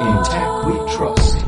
In tech we trust.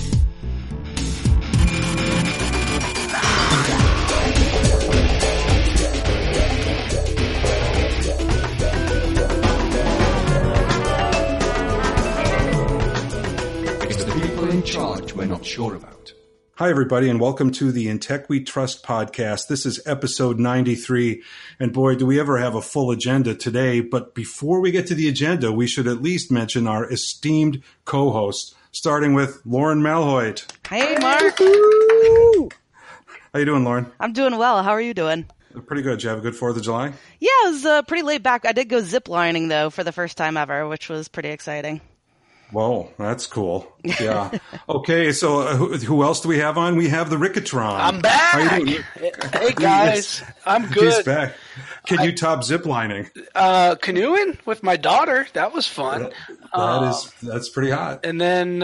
It's the people in charge we're not sure about. Hi, everybody, and welcome to the In Tech We Trust podcast. This is episode 93, and boy, do we ever have a full agenda today. But before we get to the agenda, we should at least mention our esteemed co-hosts, starting with Lauren Malhoit. Hey, Mark. How you doing, Lauren? I'm doing well. How are you doing? Pretty good. Did you have a good 4th of July? Yeah, it was pretty laid back. I did go ziplining, though, for the first time ever, which was pretty exciting. Whoa, that's cool. Yeah. Okay, so who else do we have on? We have the Ricketron. I'm back. How you doing? Hey, guys. I'm good. He's back. Can you top ziplining? Canoeing with my daughter. That was fun. That's pretty hot. And then,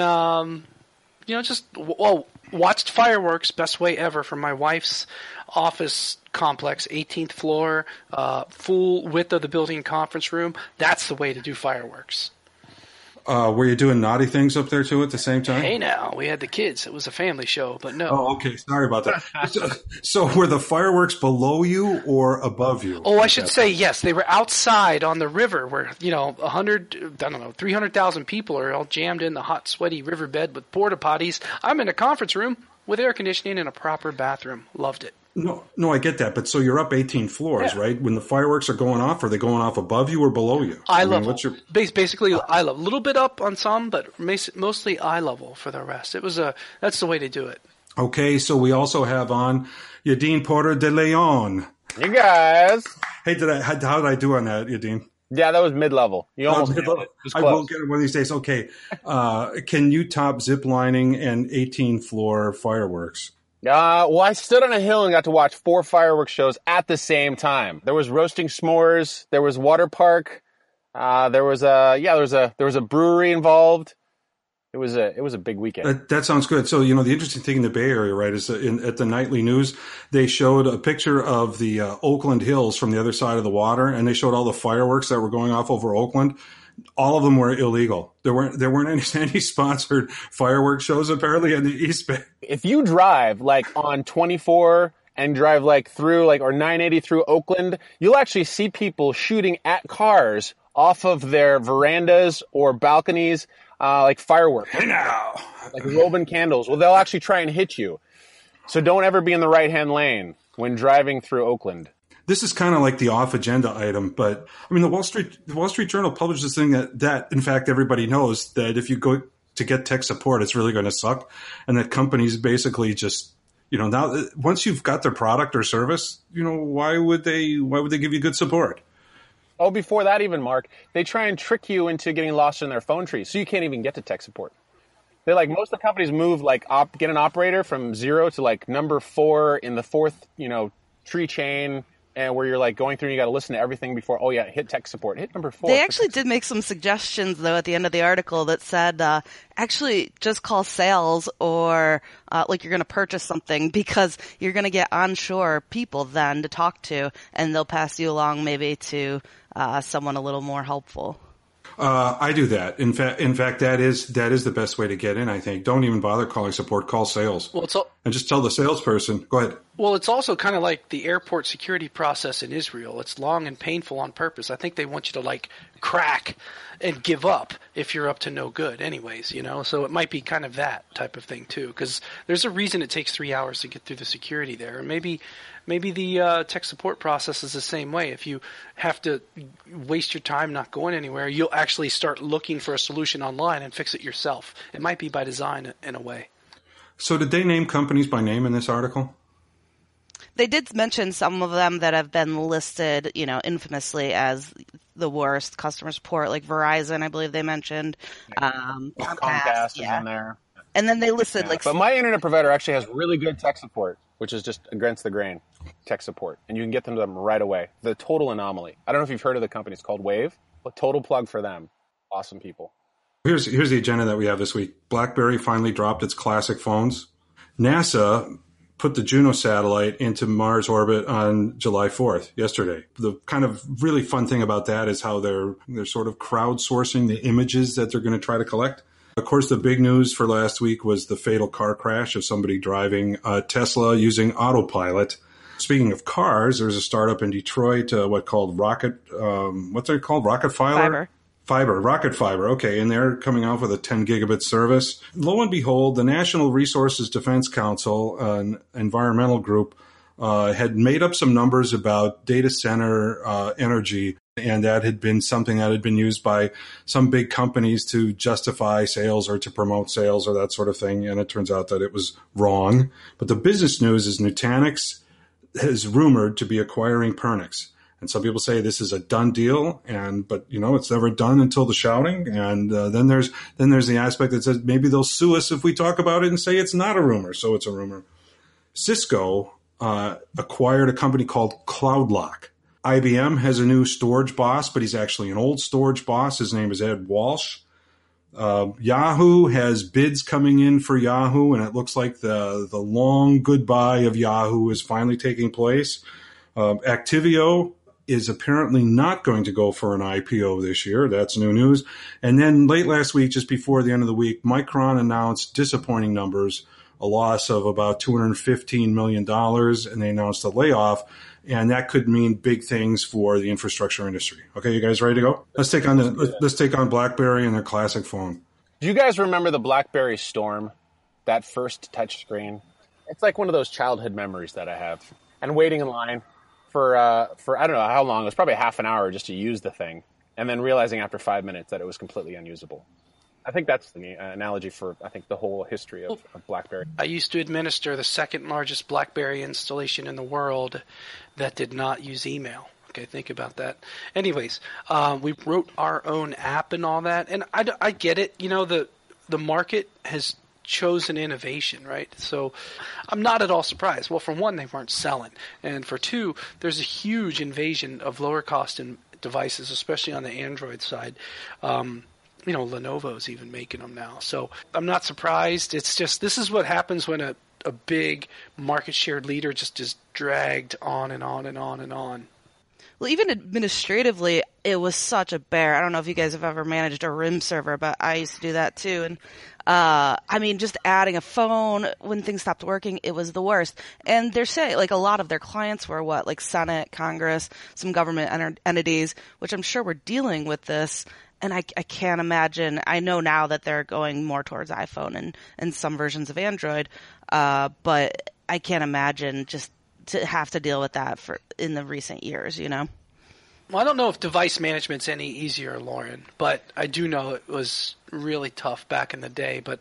watched fireworks. Best way ever from my wife's office complex, 18th floor, full width of the building conference room. That's the way to do fireworks. Were you doing naughty things up there, too, at the same time? Hey, now. We had the kids. It was a family show, but no. Oh, okay. Sorry about that. So were the fireworks below you or above you? Oh, I should say yes. They were outside on the river where, 300,000 people are all jammed in the hot, sweaty riverbed with porta potties. I'm in a conference room with air conditioning and a proper bathroom. Loved it. No, I get that. But so you're up 18 floors, yeah. Right? When the fireworks are going off, are they going off above you or below you? Eye level. Basically, eye level. A little bit up on some, but mostly eye level for the rest. That's the way to do it. Okay, so we also have on Yadin Porter de Leon. You guys. Hey, how did I do on that, Yadin? Yeah, that was mid-level. You almost hit it. I will get it one of these days. Okay. Can you top ziplining and 18-floor fireworks? Well, I stood on a hill and got to watch 4 fireworks shows at the same time. There was roasting s'mores. There was water park. There was a brewery involved. It was a big weekend. That sounds good. So, the interesting thing in the Bay Area, right, is that at the nightly news, they showed a picture of the Oakland Hills from the other side of the water, and they showed all the fireworks that were going off over Oakland. All of them were illegal. There weren't any sponsored fireworks shows apparently in the East Bay. If you drive on 24 and drive through or 980 through Oakland, you'll actually see people shooting at cars off of their verandas or balconies, fireworks. Hey now, like Roman candles. Well, they'll actually try and hit you. So don't ever be in the right-hand lane when driving through Oakland. This is kind of like the off-agenda item, but the Wall Street Journal published this thing that in fact everybody knows that if you go to get tech support, it's really going to suck, and that companies basically just now once you've got their product or service, why would they give you good support? Oh, before that even, Mark, they try and trick you into getting lost in their phone tree, so you can't even get to tech support. They're most of the companies move get an operator from 0 to number 4 in the 4th tree chain. And where you're going through and you got to listen to everything before, hit tech support. Hit number 4. They actually did make some suggestions, though, at the end of the article that said, actually just call sales or you're going to purchase something because you're going to get onshore people then to talk to, and they'll pass you along maybe to someone a little more helpful. I do that. In fact, that is the best way to get in, I think. Don't even bother calling support. Call sales. Well, and just tell the salesperson. Go ahead. Well, it's also kind of like the airport security process in Israel. It's long and painful on purpose. I think they want you to crack and give up if you're up to no good anyways, So it might be kind of that type of thing too, because there's a reason it takes 3 hours to get through the security there. Maybe the tech support process is the same way. If you have to waste your time not going anywhere, you'll actually start looking for a solution online and fix it yourself. It might be by design in a way. So did they name companies by name in this article? They did mention some of them that have been listed, infamously as the worst customer support, like Verizon, I believe they mentioned. Comcast is in there. And then they listed But my internet provider actually has really good tech support, which is just against the grain tech support. And you can get them right away. The Total Anomaly. I don't know if you've heard of the company. It's called Wave. A total plug for them. Awesome people. Here's the agenda that we have this week. BlackBerry finally dropped its classic phones. NASA put the Juno satellite into Mars orbit on July 4th, yesterday. The kind of really fun thing about that is how they're sort of crowdsourcing the images that they're going to try to collect. Of course, the big news for last week was the fatal car crash of somebody driving a Tesla using autopilot. Speaking of cars, there's a startup in Detroit, Rocket Fiber. Okay, and they're coming out with a 10 gigabit service. Lo and behold, the National Resources Defense Council, an environmental group, had made up some numbers about data center energy, and that had been something that had been used by some big companies to justify sales or to promote sales or that sort of thing, and it turns out that it was wrong. But the business news is Nutanix is rumored to be acquiring Pernix. And some people say this is a done deal, but it's never done until the shouting. And then there's the aspect that says maybe they'll sue us if we talk about it and say it's not a rumor, so it's a rumor. Cisco acquired a company called CloudLock. IBM has a new storage boss, but he's actually an old storage boss. His name is Ed Walsh. Yahoo has bids coming in for Yahoo, and it looks like the long goodbye of Yahoo is finally taking place. Activio is apparently not going to go for an IPO this year. That's new news. And then late last week, just before the end of the week, Micron announced disappointing numbers, a loss of about $215 million, and they announced a layoff. And that could mean big things for the infrastructure industry. Okay, you guys ready to go? Let's take on BlackBerry and their classic phone. Do you guys remember the BlackBerry Storm? That first touch screen? It's like one of those childhood memories that I have. And waiting in line for I don't know how long. It was probably half an hour just to use the thing. And then realizing after 5 minutes that it was completely unusable. I think that's the analogy for, the whole history of BlackBerry. I used to administer the second largest BlackBerry installation in the world that did not use email. Okay, think about that. Anyways, we wrote our own app and all that, and I get it. The market has chosen innovation, right? So I'm not at all surprised. Well, for one, they weren't selling, and for two, there's a huge invasion of lower cost devices, especially on the Android side. Lenovo's even making them now. So I'm not surprised. It's just, this is what happens when a big market share leader just is dragged on and on and on and on. Well, even administratively, it was such a bear. I don't know if you guys have ever managed a RIM server, but I used to do that too. And just adding a phone when things stopped working, it was the worst. And they're saying, a lot of their clients were Senate, Congress, some government entities, which I'm sure were dealing with this. And I can't imagine. I know now that they're going more towards iPhone and some versions of Android, but I can't imagine just to have to deal with that in the recent years. Well, I don't know if device management's any easier, Lauren, but I do know it was really tough back in the day. But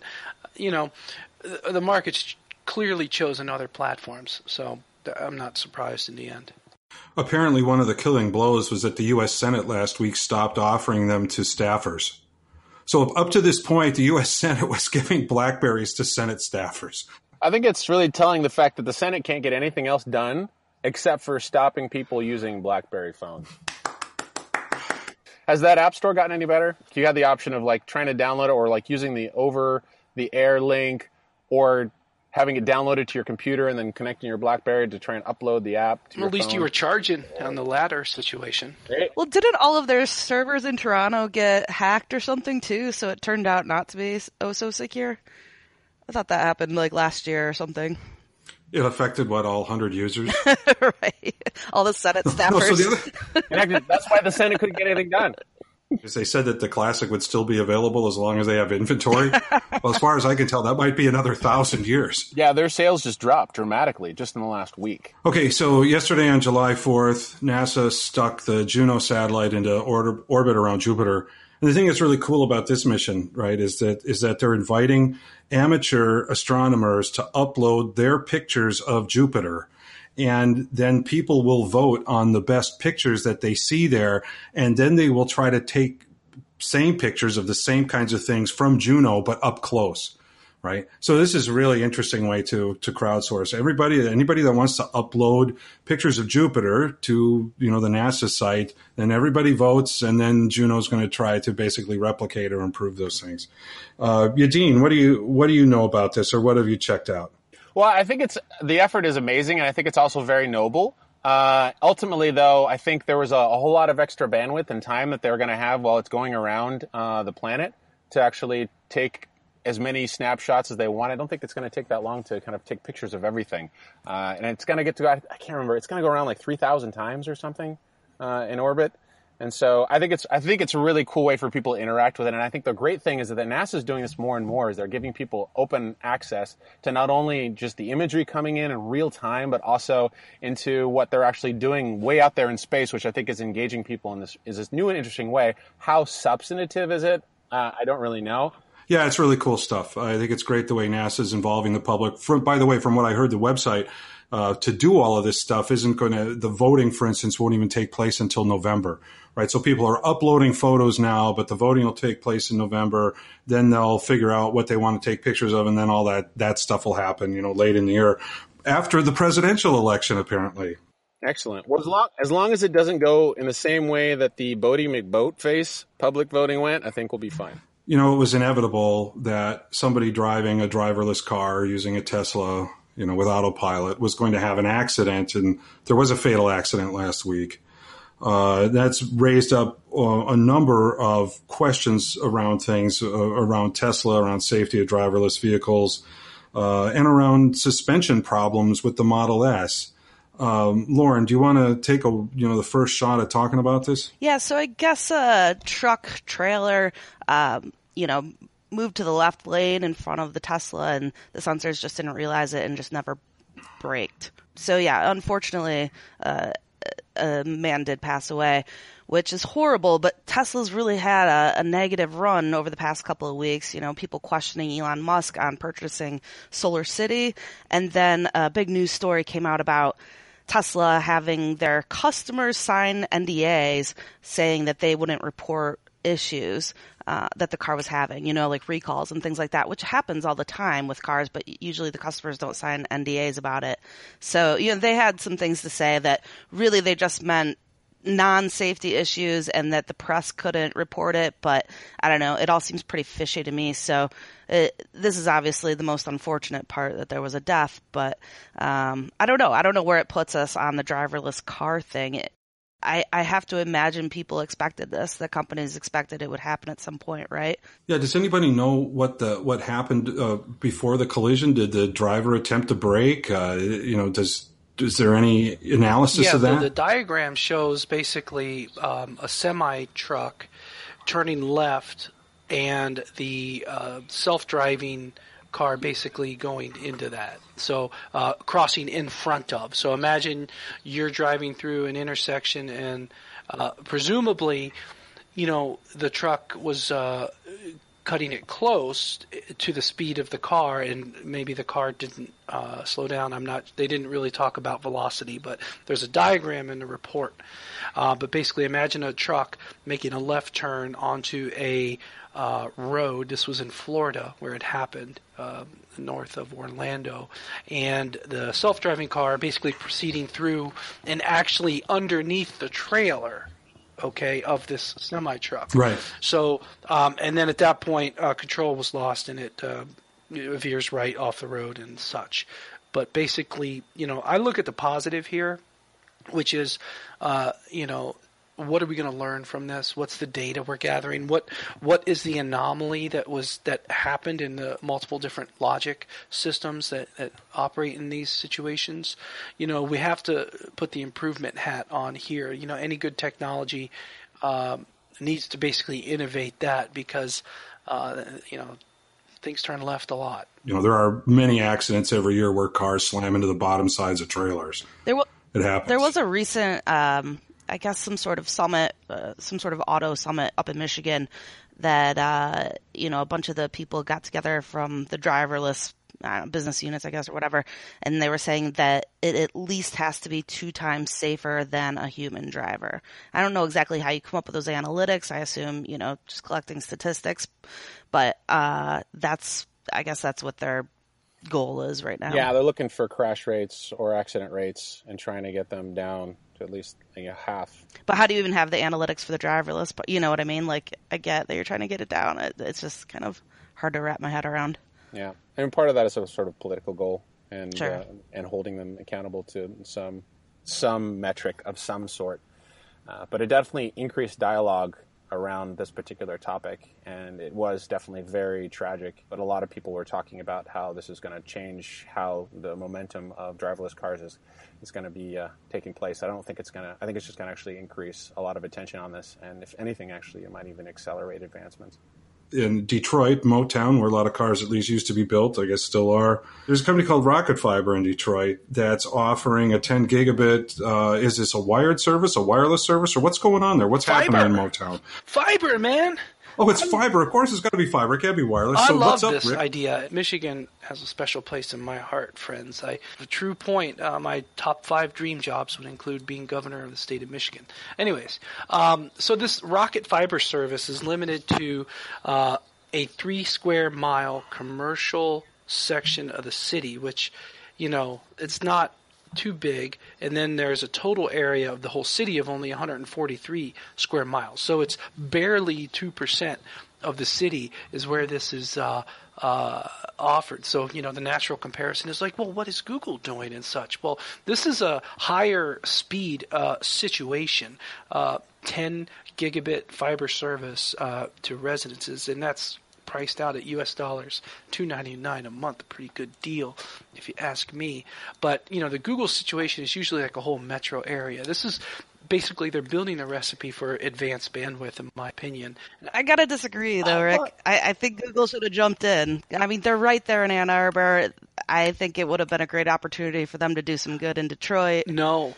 the market's clearly chosen other platforms, so I'm not surprised in the end. Apparently, one of the killing blows was that the U.S. Senate last week stopped offering them to staffers. So up to this point, the U.S. Senate was giving BlackBerries to Senate staffers. I think it's really telling the fact that the Senate can't get anything else done except for stopping people using BlackBerry phones. Has that App Store gotten any better? You had the option of trying to download it or using the over-the-air link or having it downloaded to your computer and then connecting your BlackBerry to try and upload the app to your phone. At least you were charging on the latter situation. Well, didn't all of their servers in Toronto get hacked or something too, so it turned out not to be so secure? I thought that happened last year or something. It affected, all 100 users? Right. All the Senate staffers. That's why the Senate couldn't get anything done. Because they said that the Classic would still be available as long as they have inventory. Well, as far as I can tell, that might be another 1,000 years. Yeah, their sales just dropped dramatically just in the last week. Okay, so yesterday on July 4th, NASA stuck the Juno satellite into orbit around Jupiter. And the thing that's really cool about this mission, right, is that they're inviting amateur astronomers to upload their pictures of Jupiter. And then people will vote on the best pictures that they see there. And then they will try to take same pictures of the same kinds of things from Juno, but up close, right? So this is a really interesting way to crowdsource. Anybody that wants to upload pictures of Jupiter to, the NASA site, then everybody votes, and then Juno's going to try to basically replicate or improve those things. Yadin, what do you know about this, or what have you checked out? Well, I think the effort is amazing, and I think it's also very noble. Ultimately, though, I think there was a whole lot of extra bandwidth and time that they were going to have while it's going around the planet to actually take as many snapshots as they want. I don't think it's going to take that long to kind of take pictures of everything. And it's going to get to, I can't remember, it's going to go around like 3,000 times or something in orbit. And so I think it's a really cool way for people to interact with it. And I think the great thing is that NASA is doing this more and more, is they're giving people open access to not only just the imagery coming in real time, but also into what they're actually doing way out there in space, which I think is engaging people in this new and interesting way. How substantive is it? I don't really know. Yeah, it's really cool stuff. I think it's great the way NASA is involving the public. By the way, from what I heard, the website to do all of this stuff isn't going to, the voting, for instance, won't even take place until November, right? So people are uploading photos now, but the voting will take place in November. Then they'll figure out what they want to take pictures of, and then all that stuff will happen, late in the year after the presidential election, apparently. Excellent. Well, as long as it doesn't go in the same way that the Bodie McBoatface public voting went, I think we'll be fine. It was inevitable that somebody driving a driverless car using a Tesla, with autopilot was going to have an accident. And there was a fatal accident last week. That's raised up a number of questions around things, around Tesla, around safety of driverless vehicles, and around suspension problems with the Model S. Lauren, do you want to take the first shot at talking about this? Yeah, so I guess a truck trailer, moved to the left lane in front of the Tesla, and the sensors just didn't realize it and just never braked. So yeah, unfortunately, a man did pass away, which is horrible, but Tesla's really had a negative run over the past couple of weeks. People questioning Elon Musk on purchasing Solar City, and then a big news story came out about Tesla having their customers sign NDAs saying that they wouldn't report issues that the car was having, like recalls and things like that, which happens all the time with cars, but usually the customers don't sign NDAs about it. So, they had some things to say that really they just meant non-safety issues and that the press couldn't report it, but I don't know, it all seems pretty fishy to me. So this is obviously the most unfortunate part, that there was a death, but I don't know where it puts us on the driverless car thing. I have to imagine people expected this. The companies expected it would happen at some point, right? Yeah. Does anybody know what happened before the collision? Did the driver attempt to brake? Is there any analysis of that? Yeah, the diagram shows basically a semi-truck turning left and the self-driving car basically going into that. So crossing in front of. So imagine you're driving through an intersection and presumably, the truck was cutting it close to the speed of the car, and maybe the car didn't slow down. They didn't really talk about velocity, but there's a diagram in the report. But basically imagine a truck making a left turn onto a road. This was in Florida where it happened, north of Orlando, and the self-driving car basically proceeding through and actually underneath the trailer, of this semi-truck. Right. So, and then at that point, control was lost and it veers right off the road and such. But basically, I look at the positive here, which is, what are we going to learn from this? What's the data we're gathering? What is the anomaly that happened in the multiple different logic systems that operate in these situations? We have to put the improvement hat on here. Any good technology needs to basically innovate that because things turn left a lot. There are many accidents every year where cars slam into the bottom sides of trailers. It happens. There was a recent I guess some sort of summit, some sort of auto summit up in Michigan that, a bunch of the people got together from the driverless business units, I guess, or whatever. And they were saying that it at least has to be 2 times safer than a human driver. I don't know exactly how you come up with those analytics. I assume, just collecting statistics, but, I guess that's what their goal is right now. Yeah. They're looking for crash rates or accident rates and trying to get them down to at least half. But how do you even have the analytics for the driverless? But you know what I mean? Like, I get that you're trying to get it down. It's just kind of hard to wrap my head around. Yeah. And part of that is a sort of political goal and Sure. And holding them accountable to some metric of some sort. But it definitely increased dialogue around this particular topic, and it was definitely very tragic. But a lot of people were talking about how this is going to change how the momentum of driverless cars is going to be taking place. I think it's just going to actually increase a lot of attention on this, and if anything, actually, it might even accelerate advancements. In Detroit, Motown, where a lot of cars at least used to be built, I guess still are. There's a company called Rocket Fiber in Detroit that's offering a 10 gigabit. Is this a wired service, a wireless service, or what's going on there? What's happening in Motown? Fiber, man. Oh, it's fiber. Of course, it's got to be fiber. It can't be wireless. I so love what's up, this Rick? idea. Michigan has a special place in my heart, friends. A true point. My top 5 dream jobs would include being governor of the state of Michigan. Anyways, so this Rocket Fiber service is limited to a 3 square mile commercial section of the city, which, it's not too big, and then there's a total area of the whole city of only 143 square miles. So it's barely 2% of the city is where this is offered. So, the natural comparison is like, well, what is Google doing and such? Well, this is a higher speed situation, 10 gigabit fiber service to residences, and that's priced out at US dollars $2.99 a month. A pretty good deal, if you ask me. But, the Google situation is usually like a whole metro area. This is basically they're building a recipe for advanced bandwidth, in my opinion. I gotta disagree, though, Rick. I think Google should have jumped in. I mean, they're right there in Ann Arbor. I think it would have been a great opportunity for them to do some good in Detroit. No,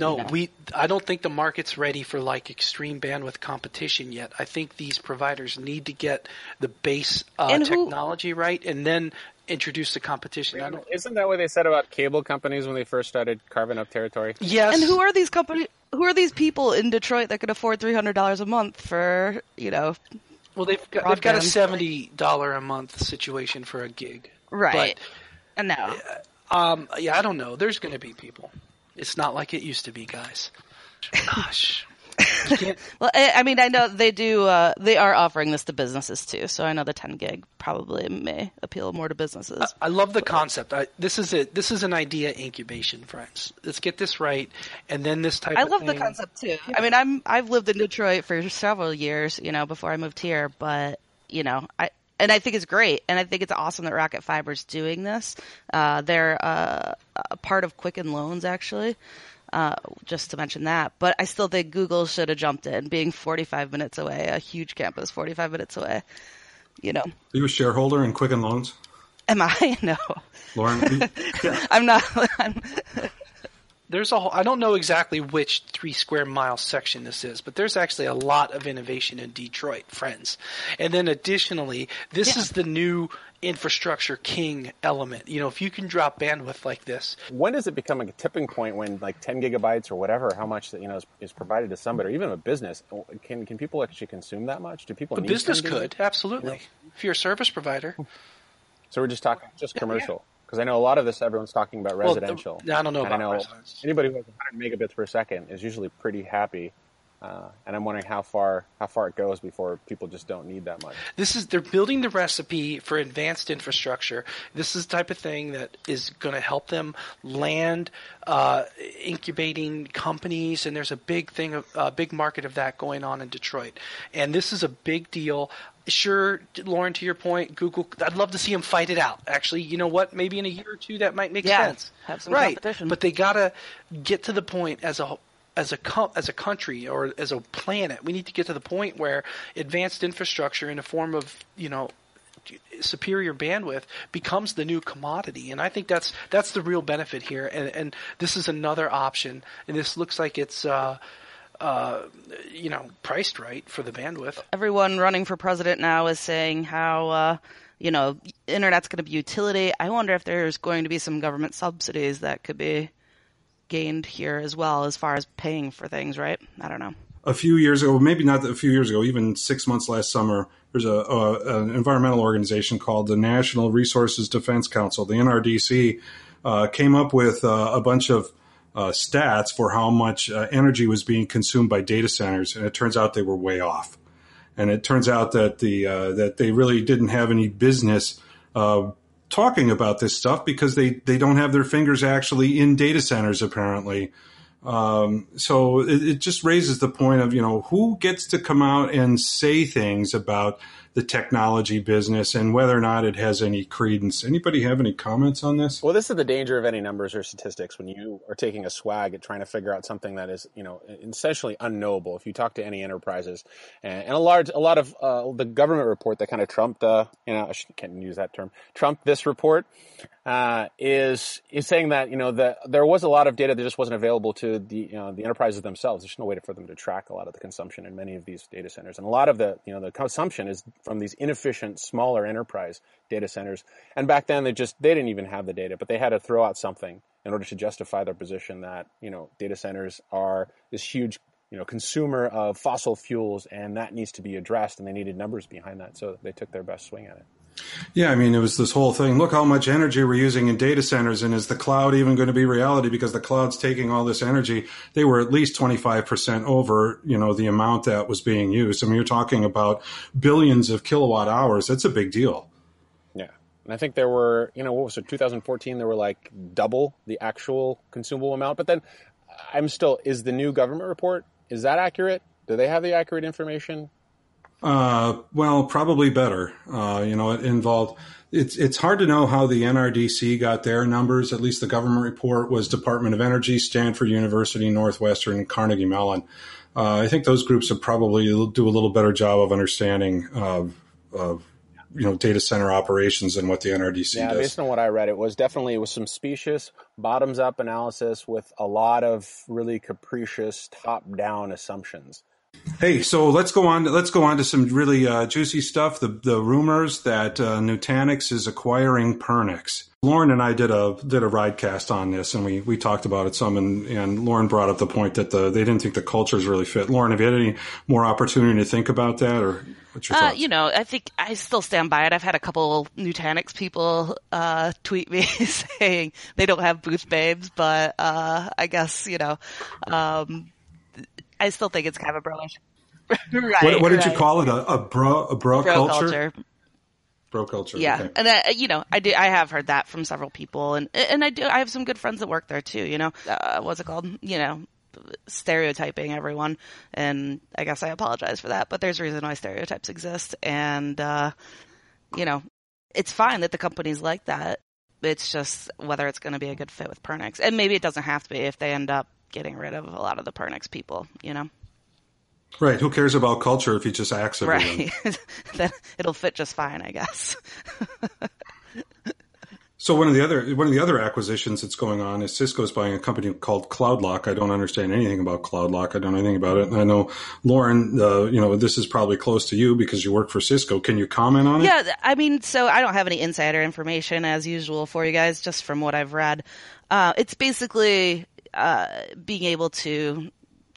I don't think the market's ready for like extreme bandwidth competition yet. I think these providers need to get the base technology right, and then introduce the competition. Isn't that what they said about cable companies when they first started carving up territory? Yes. And who are these companies? Who are these people in Detroit that can afford $300 a month for, Well, they've got a $70 a month situation for a gig, right? And now, I don't know. There's going to be people. It's not like it used to be, guys. Gosh. Well, I mean, I know they do. They are offering this to businesses too, so I know the 10 gig probably may appeal more to businesses. I love the concept. This is an idea incubation, friends. Let's get this right, and then this type. I of love thing. the concept too. I mean, I've lived in Detroit for several years, before I moved here, but I think it's great, and I think it's awesome that Rocket Fiber's doing this. They're a part of Quicken Loans, actually. Just to mention that, but I still think Google should have jumped in, being 45 minutes away, a huge campus, 45 minutes away. Are you a shareholder in Quicken Loans? Am I? No, Lauren. I'm not. There's I don't know exactly which 3 square mile section this is, but there's actually a lot of innovation in Detroit, friends. And then additionally, this is the new infrastructure king element. If you can drop bandwidth like this. When does it become a tipping point when like 10 gigabytes or whatever, how much is provided to somebody, or even a business? Can people actually consume that much? Do people need business could, absolutely. Yeah. If you're a service provider. So we're just talking commercial. Because I know a lot of this, everyone's talking about residential. I don't know about residential. Anybody who has 100 megabits per second is usually pretty happy. And I'm wondering how far it goes before people just don't need that much. They're building the recipe for advanced infrastructure. This is the type of thing that is going to help them land incubating companies, and there's a big market of that going on in Detroit. And this is a big deal. Sure, Lauren, to your point, Google, I'd love to see them fight it out. Actually, you know what? Maybe in a year or two that might make sense. Have some competition. But they got to get to the point as a country or as a planet, we need to get to the point where advanced infrastructure in the form of, superior bandwidth becomes the new commodity. And I think that's the real benefit here. And this is another option. And this looks like it's, priced right for the bandwidth. Everyone running for president now is saying how, internet's going to be utility. I wonder if there's going to be some government subsidies that could be gained here as well, as far as paying for things, right? I don't know. A few years ago, maybe not a few years ago, even 6 months last summer, there's an environmental organization called the National Resources Defense Council, the NRDC, came up with a bunch of stats for how much energy was being consumed by data centers, and it turns out they were way off. And it turns out that that they really didn't have any business talking about this stuff because they don't have their fingers actually in data centers, apparently. So it just raises the point of, who gets to come out and say things about the technology business and whether or not it has any credence. Anybody have any comments on this? Well, this is the danger of any numbers or statistics when you are taking a swag at trying to figure out something that is, essentially unknowable. If you talk to any enterprises and a lot of the government report that kind of trumped, I can't use that term, trumped this report, is saying that, there was a lot of data that just wasn't available to the enterprises themselves. There's no way for them to track a lot of the consumption in many of these data centers. And a lot of the consumption is from these inefficient, smaller enterprise data centers. And back then they didn't even have the data, but they had to throw out something in order to justify their position that, data centers are this huge, consumer of fossil fuels, and that needs to be addressed. And they needed numbers behind that. So they took their best swing at it. Yeah, it was this whole thing. Look how much energy we're using in data centers, and is the cloud even going to be reality because the cloud's taking all this energy? They were at least 25% over, the amount that was being used. You're talking about billions of kilowatt hours. That's a big deal. Yeah. And I think there were, 2014, there were like double the actual consumable amount. But then is the new government report, is that accurate? Do they have the accurate information? Well, probably better. It involved, it's hard to know how the NRDC got their numbers. At least the government report was Department of Energy, Stanford University, Northwestern, Carnegie Mellon. I think those groups would probably do a little better job of understanding of data center operations than what the NRDC does. Based on what I read, it was some specious bottoms up analysis with a lot of really capricious top down assumptions. Hey, so let's go on to some really juicy stuff. The rumors that Nutanix is acquiring Pernix. Lauren and I did a ridecast on this, and we talked about it some. And Lauren brought up the point that they didn't think the cultures really fit. Lauren, have you had any more opportunity to think about that, or what's your thoughts? I think I still stand by it. I've had a couple Nutanix people tweet me saying they don't have booth babes, but I guess I still think it's kind of a bro-ish. Right. What did you call it? A bro culture? Bro culture. Yeah. Okay. And I have heard that from several people, and I have some good friends that work there too, what's it called? Stereotyping everyone. And I guess I apologize for that, but there's a reason why stereotypes exist. And, it's fine that the company's like that. It's just whether it's going to be a good fit with Pernix. And maybe it doesn't have to be if they end up getting rid of a lot of the Pernix people, Right. Who cares about culture if he just acts everything? Right. Then it'll fit just fine, I guess. So one of the other acquisitions that's going on is Cisco's buying a company called CloudLock. I don't understand anything about CloudLock. I don't know anything about it. And I know, Lauren, this is probably close to you because you work for Cisco. Can you comment on it? Yeah, so I don't have any insider information as usual for you guys, just from what I've read. It's basically being able to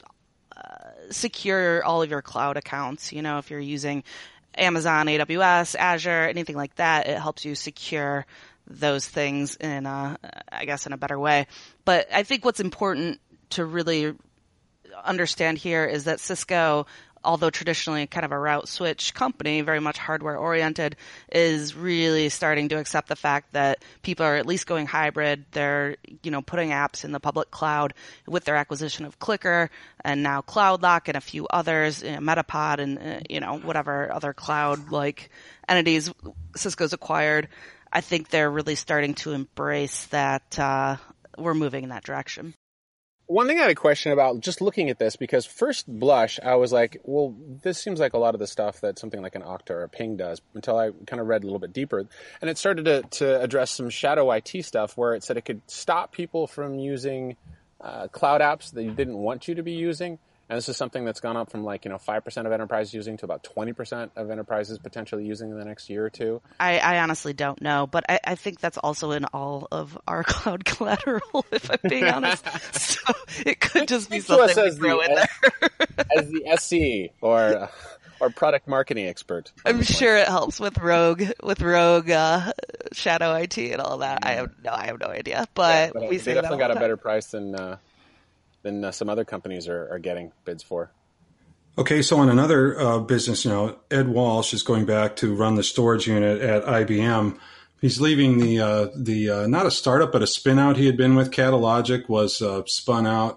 secure all of your cloud accounts. If you're using Amazon, AWS, Azure, anything like that, it helps you secure those things in a better way. But I think what's important to really understand here is that Cisco, although traditionally kind of a route switch company, very much hardware oriented, is really starting to accept the fact that people are at least going hybrid. They're, putting apps in the public cloud with their acquisition of Clicker and now CloudLock and a few others, Metapod and, whatever other cloud like entities Cisco's acquired. I think they're really starting to embrace that, we're moving in that direction. One thing I had a question about just looking at this, because first blush, I was like, well, this seems like a lot of the stuff that something like an Okta or a Ping does, until I kind of read a little bit deeper. And it started to address some shadow IT stuff where it said it could stop people from using cloud apps that you didn't want you to be using. And this is something that's gone up from 5% of enterprises using to about 20% of enterprises potentially using in the next year or two. I honestly don't know, but I think that's also in all of our cloud collateral, if I'm being honest. So it could just be something we throw in there. As the SC or product marketing expert. I'm sure it helps with rogue shadow IT and all that. I have no idea, but we they definitely got a better price than some other companies are getting bids for. Okay, so on another business note, Ed Walsh is going back to run the storage unit at IBM. He's leaving the not a startup, but a spin out he had been with. Catalogic was spun out.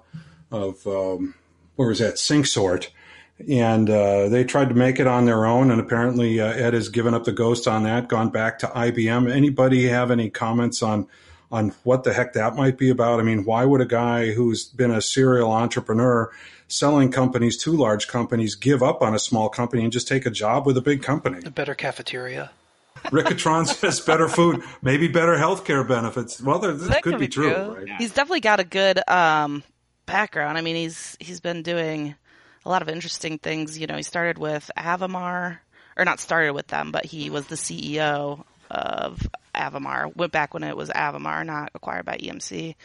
where was that, SyncSort. And they tried to make it on their own, and apparently Ed has given up the ghost on that, gone back to IBM. Anybody have any comments on what the heck that might be about? I mean, why would a guy who's been a serial entrepreneur selling companies to large companies give up on a small company and just take a job with a big company? A better cafeteria. Ricketron says better food, maybe better healthcare benefits. Well, this could be true. Right? He's definitely got a good background. I mean, he's been doing a lot of interesting things. You know, he started with Avamar, or not started with them, but he was the CEO of Avamar. Went back when it was Avamar, not acquired by EMC.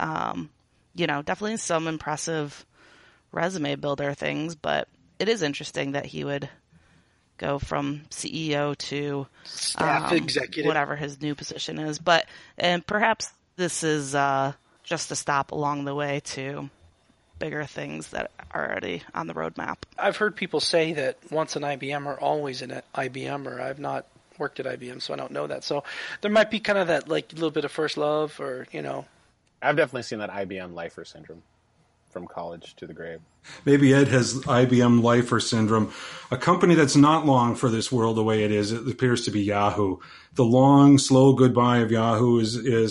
You know, definitely some impressive resume builder things, but it is interesting that he would go from CEO to staff executive, whatever his new position is. And perhaps this is just a stop along the way to bigger things that are already on the roadmap. I've heard people say that once an IBM-er, always an IBM-er. I've not worked at IBM, so I don't know that. So there might be kind of that like little bit of first love, or, you know. I've definitely seen that IBM lifer syndrome from college to the grave. Maybe Ed has IBM lifer syndrome. A company that's not long for this world the way it is, it appears to be Yahoo. The long, slow goodbye of Yahoo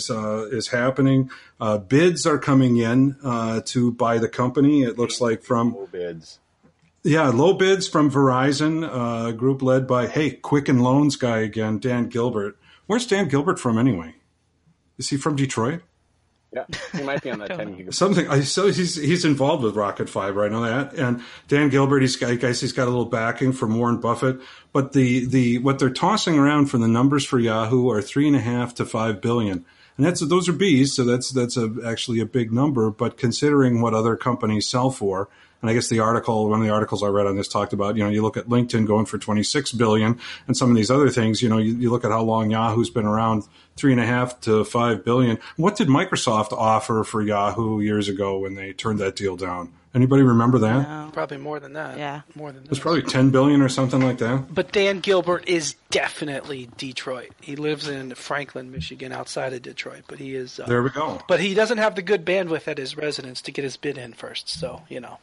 is happening. Bids are coming in to buy the company. It looks like from low bids. Yeah, low bids from Verizon, a group led by Quicken Loans guy again, Dan Gilbert. Where's Dan Gilbert from anyway? Is he from Detroit? Yeah, he might be on that 10 gig. Something. He's involved with Rocket Fiber. I know that. And Dan Gilbert, he's got a little backing from Warren Buffett. But the what they're tossing around for the numbers for Yahoo are $3.5 to $5 billion, and those are B's, so that's actually a big number. But considering what other companies sell for. And I guess one of the articles I read on this talked about, you look at LinkedIn going for $26 billion and some of these other things, you look at how long Yahoo's been around, $3.5 to $5 billion. What did Microsoft offer for Yahoo years ago when they turned that deal down? Anybody remember that? No. Probably more than that. Yeah. More than that. It was probably $10 billion or something like that. But Dan Gilbert is definitely Detroit. He lives in Franklin, Michigan, outside of Detroit. But he is. There we go. But he doesn't have the good bandwidth at his residence to get his bid in first. So,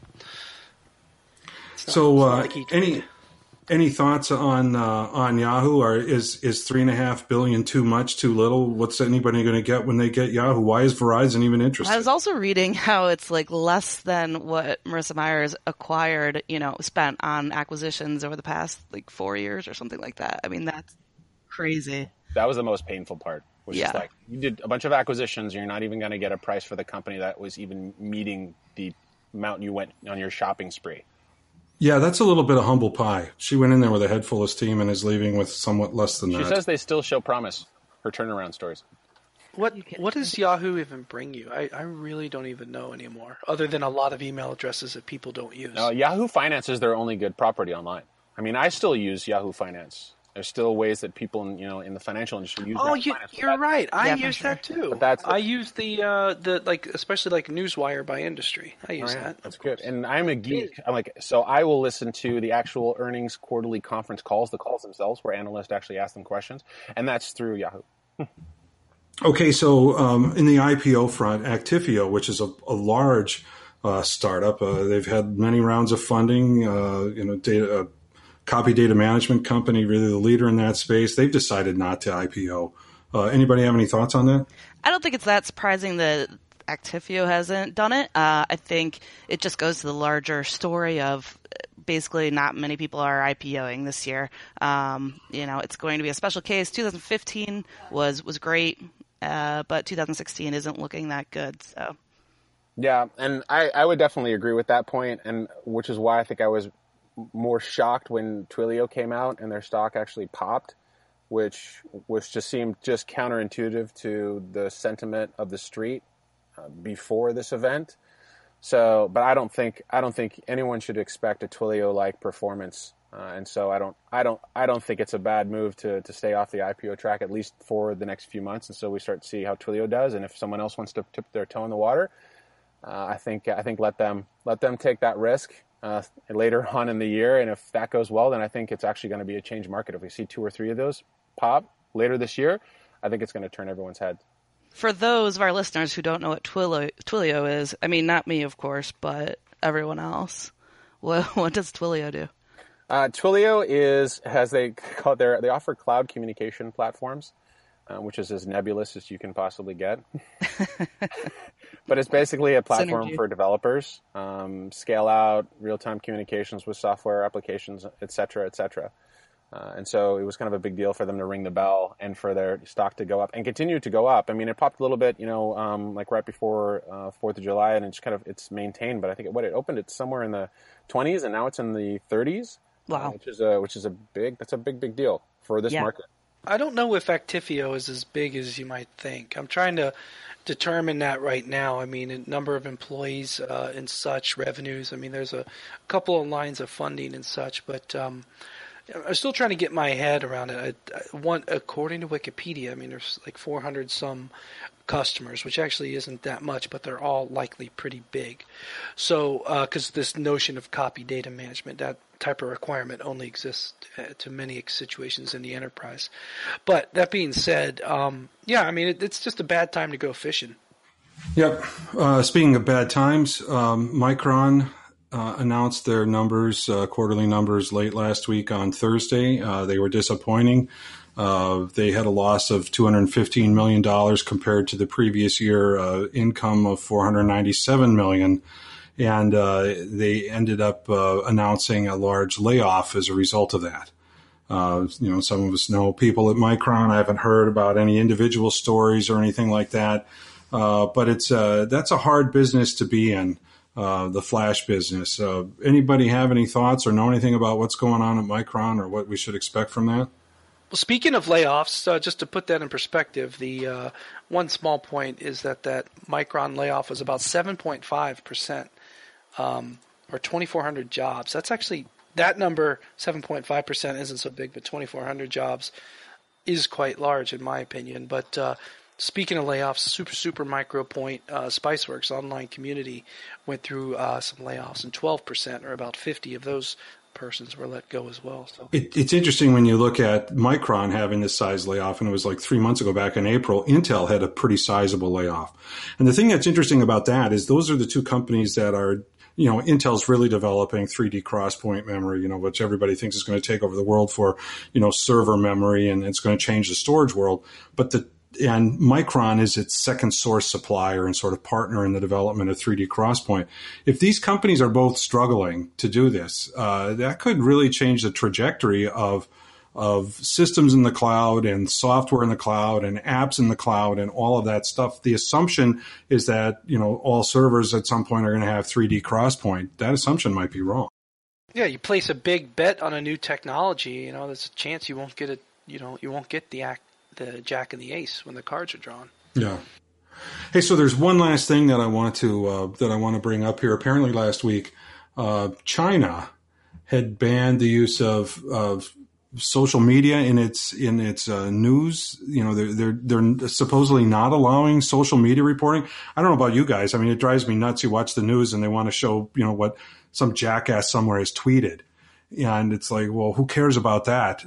So, any thoughts on Yahoo? Or is $3.5 billion too much, too little? What's anybody going to get when they get Yahoo? Why is Verizon even interested? I was also reading how it's like less than what Marissa Myers acquired, spent on acquisitions over the past 4 years or something like that. I mean, that's crazy. That was the most painful part. Which Yeah. is like you did a bunch of acquisitions. You're not even going to get a price for the company that was even meeting the amount you went on your shopping spree. Yeah, that's a little bit of humble pie. She went in there with a head full of steam and is leaving with somewhat less than that. She says they still show promise. Her turnaround stories. What does Yahoo even bring you? I really don't even know anymore, other than a lot of email addresses that people don't use. Yahoo Finance is their only good property online. I mean, I still use Yahoo Finance. There's still ways that people in the financial industry use Yahoo Finance. You're right. I Yeah, use for that too. But I use the especially Newswire by industry. I use that. That's good. And I'm a geek. So I will listen to the actual earnings quarterly conference calls, the calls themselves, where analysts actually ask them questions, and that's through Yahoo. Okay, so in the IPO front, Actifio, which is a large startup, they've had many rounds of funding. Copy data management company, really the leader in that space. They've decided not to IPO. Anybody have any thoughts on that? I don't think it's that surprising that Actifio hasn't done it. I think it just goes to the larger story of basically not many people are IPOing this year. It's going to be a special case. 2015 was great, but 2016 isn't looking that good. So, yeah, and I would definitely agree with that point, and which is why I think I was more shocked when Twilio came out and their stock actually popped, which just seemed just counterintuitive to the sentiment of the street before this event. So, but I don't think anyone should expect a Twilio-like performance, and so I don't think it's a bad move to stay off the IPO track, at least for the next few months, and so we start to see how Twilio does, and if someone else wants to tip their toe in the water, I think let them take that risk. Later on in the year, and if that goes well, then I think it's actually going to be a change market. If we see 2 or 3 of those pop later this year, I think it's going to turn everyone's head. For those of our listeners who don't know what Twilio is, I mean, not me, of course, but everyone else, what does Twilio do? Twilio they offer cloud communication platforms, which is as nebulous as you can possibly get. But it's basically a platform for developers, scale out real-time communications with software applications, et cetera, et cetera. And so it was kind of a big deal for them to ring the bell and for their stock to go up and continue to go up. I mean, it popped a little bit, like right before 4th of July, and it's maintained. But I think it opened it somewhere in the 20s, and now it's in the 30s. Wow, that's a big deal for this market. I don't know if Actifio is as big as you might think. I'm trying to determine that right now. I mean, a number of employees and such, revenues. I mean, there's a couple of lines of funding and such, but I'm still trying to get my head around it. According to Wikipedia, I mean, there's like 400 some customers, which actually isn't that much, but they're all likely pretty big. So, because this notion of copy data management, that type of requirement only exists to many situations in the enterprise. But that being said, I mean, it's just a bad time to go fishing. Yep. Speaking of bad times, Micron announced their numbers, quarterly numbers, late last week on Thursday. They were disappointing. They had a loss of $215 million compared to the previous year income of $497 million. And they ended up announcing a large layoff as a result of that. Some of us know people at Micron. I haven't heard about any individual stories or anything like that. But that's a hard business to be in, the flash business. Anybody have any thoughts or know anything about what's going on at Micron or what we should expect from that? Well, speaking of layoffs, just to put that in perspective, the one small point is that Micron layoff was about 7.5%, or 2,400 jobs. That's actually, that number, 7.5%, isn't so big, but 2,400 jobs is quite large in my opinion. But speaking of layoffs, super micro point, Spiceworks online community went through some layoffs, and 12%, or about 50 of those persons were let go as well. So it's interesting when you look at Micron having this size layoff, and it was like 3 months ago back in April, Intel had a pretty sizable layoff. And the thing that's interesting about that is those are the two companies that are, Intel's really developing 3D XPoint memory, which everybody thinks is going to take over the world for, server memory, and it's going to change the storage world. And Micron is its second source supplier and sort of partner in the development of 3D XPoint. If these companies are both struggling to do this, that could really change the trajectory of systems in the cloud and software in the cloud and apps in the cloud and all of that stuff. The assumption is that, all servers at some point are going to have 3D XPoint. That assumption might be wrong. Yeah, you place a big bet on a new technology, there's a chance you won't get it, you won't get the jack and the ace when the cards are drawn. Yeah. Hey, so there's one last thing that I want to bring up here. Apparently, last week, China had banned the use of social media in its news. They're supposedly not allowing social media reporting. I don't know about you guys. I mean, it drives me nuts. You watch the news and they want to show what some jackass somewhere has tweeted. And it's like, well, who cares about that?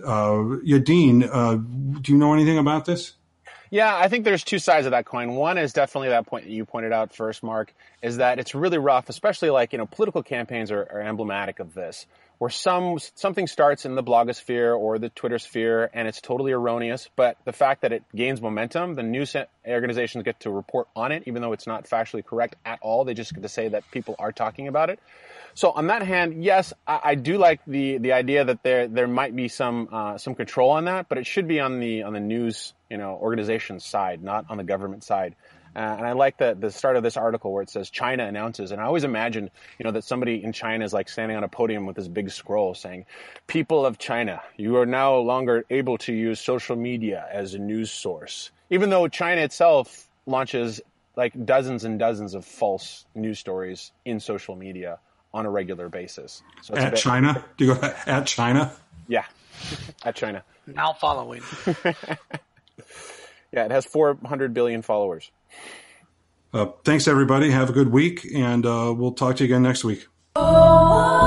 Yadin, do you know anything about this? Yeah, I think there's two sides of that coin. One is definitely that point that you pointed out first, Mark, is that it's really rough, especially political campaigns are emblematic of this, where something starts in the blogosphere or the Twitter sphere and it's totally erroneous, but the fact that it gains momentum, the news organizations get to report on it, even though it's not factually correct at all. They just get to say that people are talking about it. So on that hand, yes, I do like the idea that there might be some control on that, but it should be on the news organization side, not on the government side. And I like the start of this article where it says China announces, and I always imagined that somebody in China is like standing on a podium with this big scroll saying, "People of China, you are no longer able to use social media as a news source," even though China itself launches like dozens and dozens of false news stories in social media on a regular basis. So it's China? Do you go at China? Yeah, at China. Now following. Yeah, it has 400 billion followers. Thanks, everybody. Have a good week, and we'll talk to you again next week.